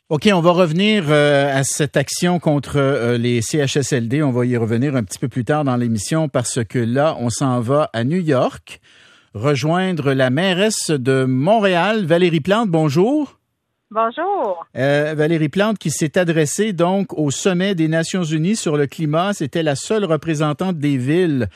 OK, on va revenir à cette action contre les CHSLD. On va y revenir un petit peu plus tard dans l'émission parce que là, on s'en va à New York rejoindre la mairesse de Montréal, Valérie Plante. Bonjour. Bonjour. Valérie Plante qui s'est adressée donc au sommet des Nations Unies sur le climat. C'était la seule représentante des villes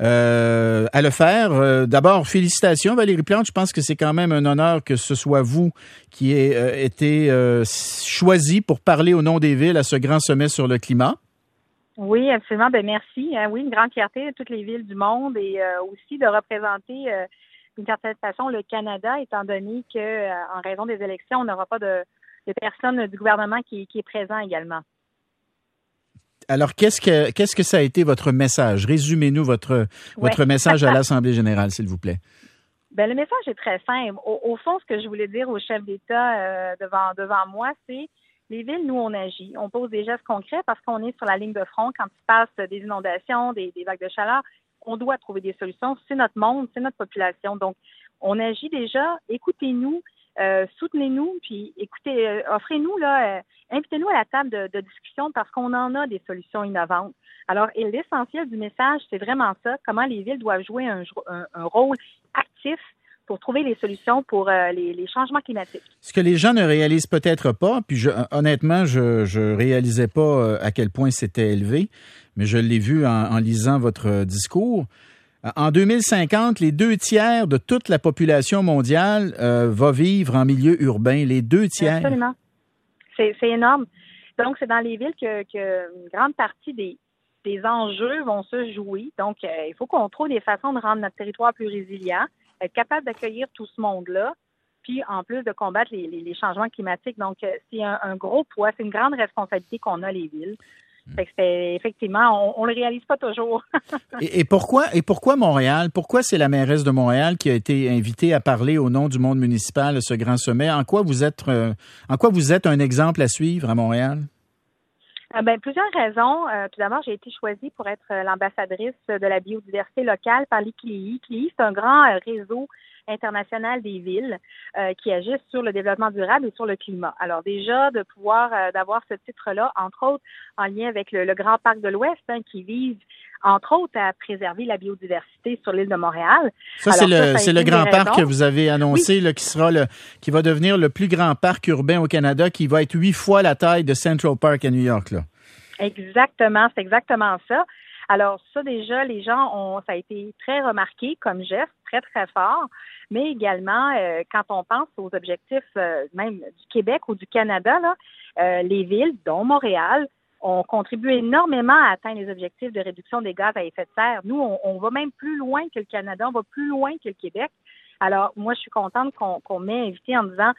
à le faire. D'abord, félicitations Valérie Plante. Je pense que c'est quand même un honneur que ce soit vous qui ait été choisie pour parler au nom des villes à ce grand sommet sur le climat. Oui, absolument. Ben merci. Oui, une grande fierté de toutes les villes du monde et aussi de représenter d'une certaine façon le Canada, étant donné que en raison des élections, on n'aura pas de personne du gouvernement qui est présent également. Alors, qu'est-ce que ça a été votre message? Résumez-nous votre message à l'Assemblée générale, s'il vous plaît. Ben, le message est très simple. Au fond, ce que je voulais dire au chef d'État devant moi, c'est les villes, nous, on agit. On pose des gestes concrets parce qu'on est sur la ligne de front quand il se passe des inondations, des vagues de chaleur. On doit trouver des solutions. C'est notre monde, c'est notre population. Donc, on agit déjà. Écoutez-nous, soutenez-nous, puis écoutez, offrez-nous, invitez-nous à la table de discussion parce qu'on en a des solutions innovantes. Alors, et l'essentiel du message, c'est vraiment ça, comment les villes doivent jouer un rôle actif pour trouver les solutions pour les changements climatiques. Ce que les gens ne réalisent peut-être pas, puis honnêtement, je réalisais pas à quel point c'était élevé, mais je l'ai vu en lisant votre discours. En 2050, les 2/3 de toute la population mondiale va vivre en milieu urbain. Les 2/3. Absolument. C'est énorme. Donc, c'est dans les villes que une grande partie des enjeux vont se jouer. Donc, il faut qu'on trouve des façons de rendre notre territoire plus résilient, être capable d'accueillir tout ce monde-là, puis en plus de combattre les changements climatiques. Donc, c'est un gros poids, c'est une grande responsabilité qu'on a, les villes. Fait que effectivement, on le réalise pas toujours. et pourquoi Montréal? Pourquoi c'est la mairesse de Montréal qui a été invitée à parler au nom du monde municipal à ce grand sommet? En quoi vous êtes un exemple à suivre à Montréal? Plusieurs raisons. Tout d'abord, j'ai été choisie pour être l'ambassadrice de la biodiversité locale par l'ICLEI. l'ICLEI, c'est un grand réseau international des villes qui agissent sur le développement durable et sur le climat. Alors déjà, de pouvoir d'avoir ce titre-là, entre autres, en lien avec le Grand Parc de l'Ouest, qui vise, entre autres, à préserver la biodiversité sur l'île de Montréal. Ça, c'est le grand parc que vous avez annoncé, oui. Qui va devenir le plus grand parc urbain au Canada, qui va être 8 fois la taille de Central Park à New York, là. Exactement, c'est exactement ça. Alors ça, déjà, les gens ça a été très remarqué comme geste, très, très fort, mais également, quand on pense aux objectifs même du Québec ou du Canada, là, les villes, dont Montréal, ont contribué énormément à atteindre les objectifs de réduction des gaz à effet de serre. Nous, on va même plus loin que le Canada, on va plus loin que le Québec. Alors, moi, je suis contente qu'on m'ait invité en disant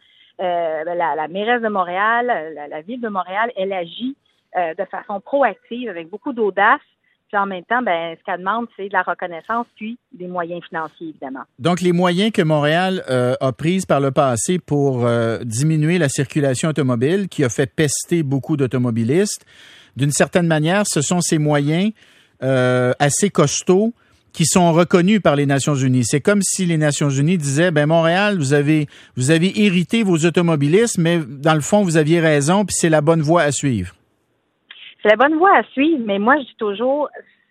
la mairesse de Montréal, la ville de Montréal, elle agit de façon proactive, avec beaucoup d'audace. Puis en même temps, ce qu'elle demande, c'est de la reconnaissance, puis des moyens financiers, évidemment. Donc, les moyens que Montréal a pris par le passé pour diminuer la circulation automobile, qui a fait pester beaucoup d'automobilistes, d'une certaine manière, ce sont ces moyens assez costauds qui sont reconnus par les Nations unies. C'est comme si les Nations unies disaient, Montréal, vous avez hérité vos automobilistes, mais dans le fond, vous aviez raison, puis c'est la bonne voie à suivre. C'est la bonne voie à suivre, mais moi, je dis toujours,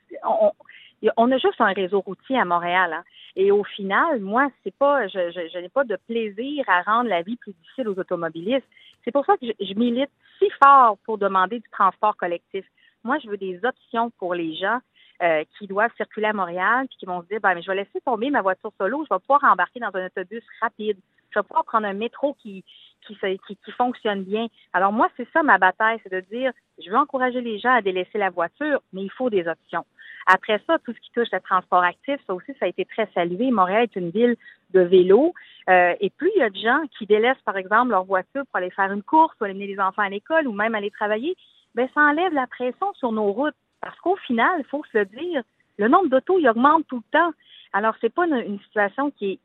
on a juste un réseau routier à Montréal, hein. Et au final, moi, je n'ai pas de plaisir à rendre la vie plus difficile aux automobilistes. C'est pour ça que je milite si fort pour demander du transport collectif. Moi, je veux des options pour les gens qui doivent circuler à Montréal, puis qui vont se dire, mais je vais laisser tomber ma voiture solo, je vais pouvoir embarquer dans un autobus rapide, je vais pouvoir prendre un métro qui fonctionne bien. Alors moi, c'est ça ma bataille, c'est de dire, je veux encourager les gens à délaisser la voiture, mais il faut des options. Après ça, tout ce qui touche le transport actif, ça aussi, ça a été très salué. Montréal est une ville de vélo, et plus il y a de gens qui délaissent, par exemple, leur voiture pour aller faire une course, ou aller mener les enfants à l'école, ou même aller travailler, ça enlève la pression sur nos routes. Parce qu'au final, il faut se le dire, le nombre d'autos, il augmente tout le temps. Alors, c'est pas une situation qui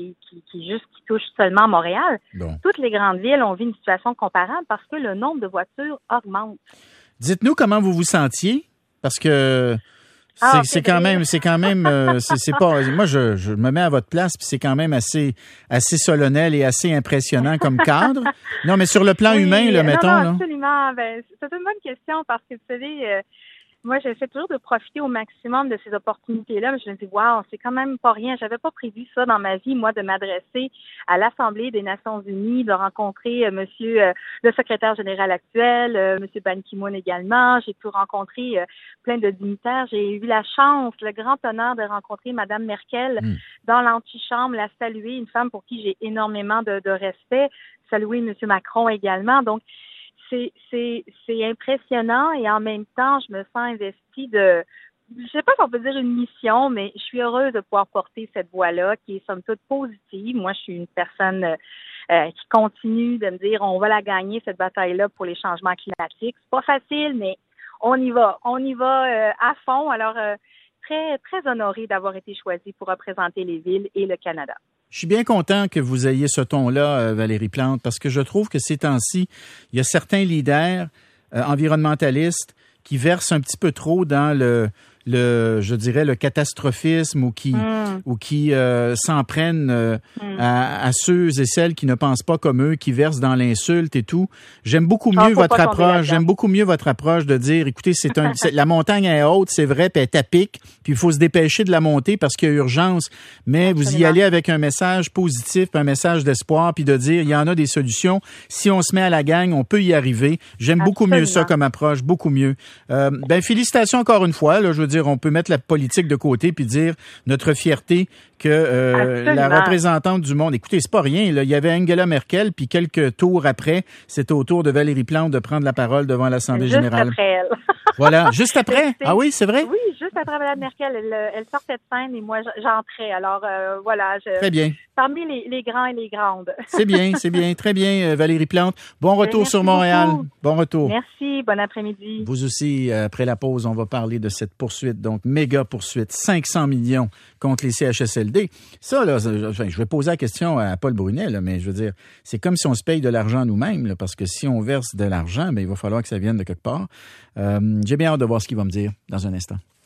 touche seulement Montréal. Bon. Toutes les grandes villes ont vu une situation comparable parce que le nombre de voitures augmente. Dites-nous comment vous vous sentiez, parce que C'est quand même, c'est pas, moi, je me mets à votre place, puis c'est quand même assez solennel et assez impressionnant comme cadre. Non, mais sur le plan humain, là, mettons, non, là. Absolument. Ben, c'est une bonne question parce que, vous savez, moi, j'essaie toujours de profiter au maximum de ces opportunités-là, mais je me dis, wow, c'est quand même pas rien. J'avais pas prévu ça dans ma vie, moi, de m'adresser à l'Assemblée des Nations Unies, de rencontrer monsieur le secrétaire général actuel, monsieur Ban Ki-moon également. J'ai pu rencontrer plein de dignitaires. J'ai eu la chance, le grand honneur de rencontrer madame Merkel dans l'antichambre, la saluer, une femme pour qui j'ai énormément de respect, saluer monsieur Macron également. Donc, c'est impressionnant et en même temps, je me sens investie je sais pas si on peut dire une mission, mais je suis heureuse de pouvoir porter cette voix-là qui est somme toute positive. Moi, je suis une personne qui continue de me dire on va la gagner, cette bataille-là pour les changements climatiques. C'est pas facile, mais on y va à fond. Alors, très, très honorée d'avoir été choisie pour représenter les villes et le Canada. Je suis bien content que vous ayez ce ton-là, Valérie Plante, parce que je trouve que ces temps-ci, il y a certains leaders environnementalistes qui versent un petit peu trop dans je dirais, le catastrophisme ou qui s'en prennent à ceux et celles qui ne pensent pas comme eux, qui versent dans l'insulte et tout. J'aime beaucoup mieux votre approche. J'aime beaucoup mieux votre approche de dire, écoutez, la montagne est haute, c'est vrai, puis elle est à pic, puis il faut se dépêcher de la monter parce qu'il y a urgence. Mais absolument, vous y allez avec un message positif, un message d'espoir, puis de dire, il y en a des solutions. Si on se met à la gang, on peut y arriver. J'aime beaucoup mieux ça comme approche, beaucoup mieux. Félicitations encore une fois. Là, je veux dire, on peut mettre la politique de côté puis dire notre fierté que la représentante du monde. Écoutez, c'est pas rien. Là. Il y avait Angela Merkel, puis quelques tours après, c'était au tour de Valérie Plante de prendre la parole devant l'Assemblée générale. Juste après elle. Voilà, juste après. Ah oui, c'est vrai? Oui, juste après Mme Merkel. Elle sortait de scène et moi, j'entrais. Alors, voilà. Très bien. Parmi les grands et les grandes. C'est bien. Très bien, Valérie Plante. Bon retour sur Montréal. Beaucoup. Bon retour. Merci. Bon après-midi. Vous aussi, après la pause, on va parler de cette poursuite, donc méga poursuite, 500 millions contre les CHSLD. Ça, là, je vais poser la question à Paul Brunet, là, mais je veux dire, c'est comme si on se paye de l'argent nous-mêmes, là, parce que si on verse de l'argent, ben, il va falloir que ça vienne de quelque part. J'ai bien hâte de voir ce qu'il va me dire dans un instant.